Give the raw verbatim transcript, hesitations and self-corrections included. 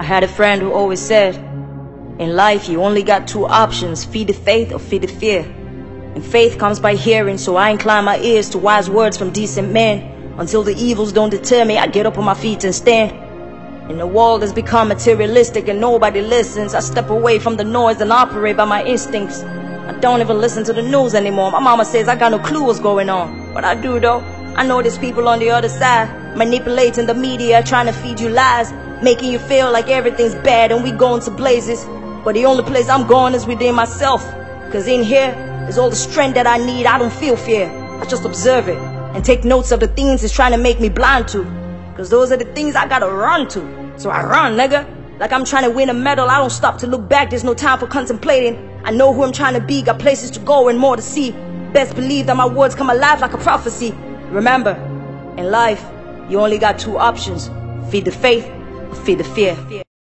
I had a friend who always said, in life you only got two options, feed the faith or feed the fear. And faith comes by hearing, so I incline my ears to wise words from decent men. Until the evils don't deter me, I get up on my feet and stand. In a world that's become materialistic and nobody listens, I step away from the noise and operate by my instincts. I don't even listen to the news anymore. My mama says I got no clue what's going on, but I do though. I know there's people on the other side manipulating the media, trying to feed you lies, making you feel like everything's bad and we going to blazes. But the only place I'm going is within myself, cause in here is all the strength that I need. I don't feel fear, I just observe it and take notes of the things it's trying to make me blind to, cause those are the things I gotta run to. So I run, nigga, like I'm trying to win a medal. I don't stop to look back, there's no time for contemplating. I know who I'm trying to be, got places to go and more to see. Best believe that my words come alive like a prophecy. Remember, in life, you only got two options, feed the faith or feed the fear.